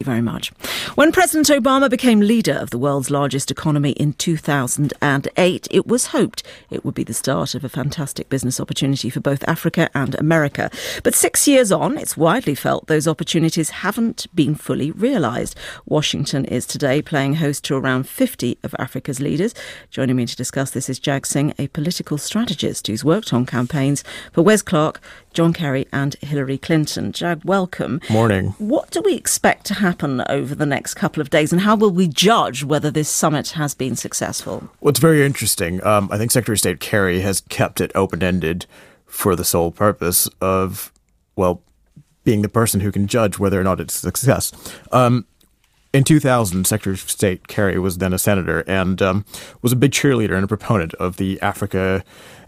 very much. When President Obama became leader of the world's largest economy in 2008, it was hoped it would be the start of a fantastic business opportunity for both Africa and America. But 6 years on, it's widely felt those opportunities haven't been fully realised. Washington is today playing host to around 50 of Africa's leaders. Joining me to discuss this is Jag Singh, a political strategist who's worked on campaigns for Wes Clark, John Kerry and Hillary Clinton. Jag, welcome. Morning. What do we expect to happen over the next couple of days, and how will we judge whether this summit has been successful? Well, it's very interesting. I think Secretary of State Kerry has kept it open-ended for the sole purpose of, being the person who can judge whether or not it's a success. In 2000, Secretary of State Kerry was then a senator and was a big cheerleader and a proponent of the African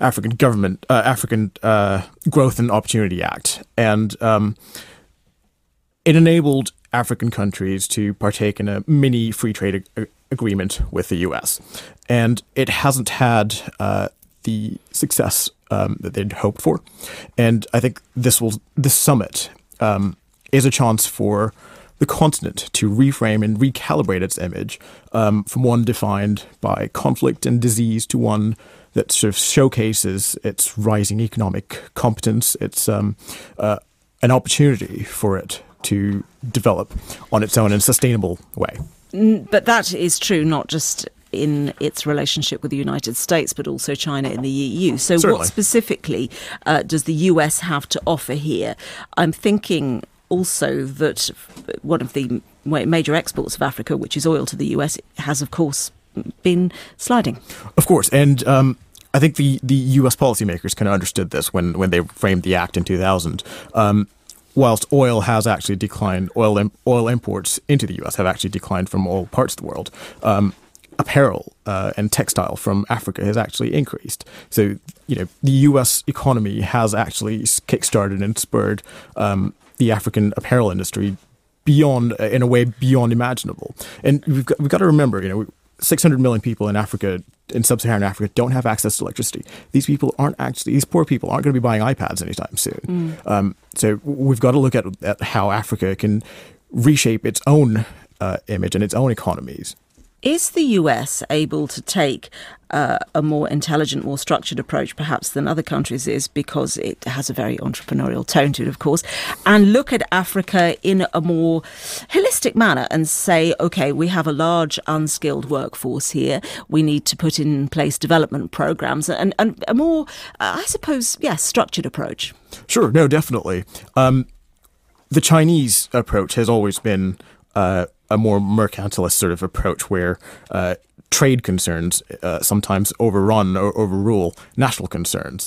Growth and Opportunity Act. And it enabled African countries to partake in a mini free trade agreement with the U.S. And it hasn't had the success that they'd hoped for. And I think this summit is a chance for the continent to reframe and recalibrate its image from one defined by conflict and disease to one that sort of showcases its rising economic competence. It's an opportunity for it to develop on its own in a sustainable way. But that is true not just in its relationship with the United States, but also China and the EU. So Certainly. What specifically does the US have to offer here? I'm thinking also that one of the major exports of Africa, which is oil to the US, has, of course, been sliding. Of course. And I think the US policymakers kind of understood this when they framed the act in 2000. Whilst oil has actually declined, oil imports into the US have actually declined from all parts of the world. Apparel and textile from Africa has actually increased. So, the US economy has actually kickstarted and spurred the African apparel industry in a way beyond imaginable. And we've got to remember, 600 million people in Africa, in sub-Saharan Africa, don't have access to electricity. These poor people aren't going to be buying iPads anytime soon. So we've got to look at how Africa can reshape its own image and its own economies. Is the US able to take a more intelligent, more structured approach perhaps than other countries is, because it has a very entrepreneurial tone to it, of course, and look at Africa in a more holistic manner and say, OK, we have a large unskilled workforce here. We need to put in place development programs and a more, structured approach? Sure. No, definitely. The Chinese approach has always been a more mercantilist sort of approach where trade concerns sometimes overrun or overrule national concerns.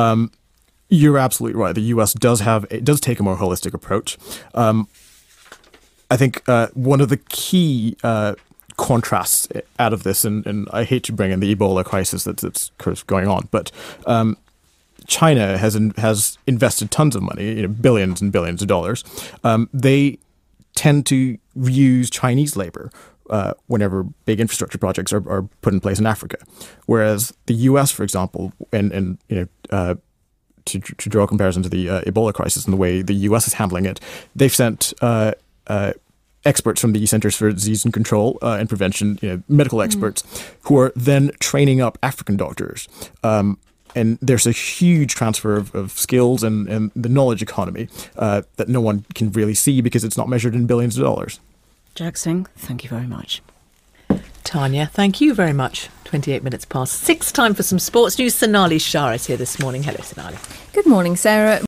You're absolutely right. The U.S. does take a more holistic approach. I think one of the key contrasts out of this, and I hate to bring in the Ebola crisis that's going on, but China has invested tons of money, billions and billions of dollars. They tend to use Chinese labor whenever big infrastructure projects are put in place in Africa, whereas the U.S., for example, and to draw a comparison to the Ebola crisis and the way the U.S. is handling it, they've sent experts from the Centers for Disease and Control and Prevention, medical experts, who are then training up African doctors. And there's a huge transfer of skills and the knowledge economy that no one can really see because it's not measured in billions of dollars. Jag Singh, thank you very much. Tanya, thank you very much. 28 minutes past 6, time for some sports news. Sonali Shah is here this morning. Hello, Sonali. Good morning, Sarah.